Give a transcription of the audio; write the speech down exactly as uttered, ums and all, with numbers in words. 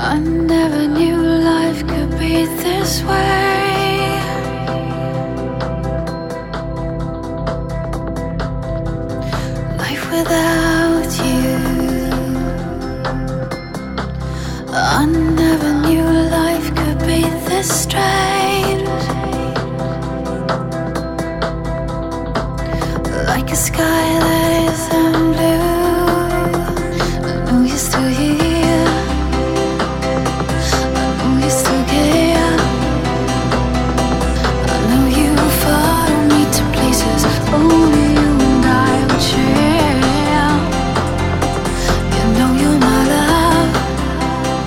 I never knew life could be this way. Life without you. I never knew life could be this strange. Like a sky that is